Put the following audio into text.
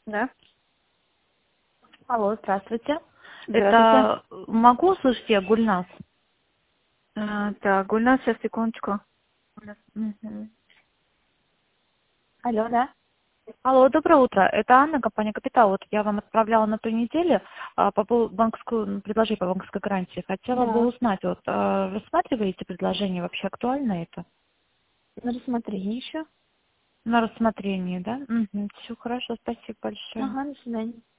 Да. Алло, здравствуйте. Здравствуйте. Это могу услышать я Гульнас? Так, Гульнас, сейчас, секундочку. Мгм. Алло, да? Алло, доброе утро. Это Анна, компания «Капитал». Вот я вам отправляла на той неделе по поводу предложение по банковской гарантии. Хотела бы Да. узнать, вот рассматриваете предложение, вообще актуально это? На рассмотрение еще. На рассмотрение, да? Все хорошо, спасибо большое. Ага, до свидания.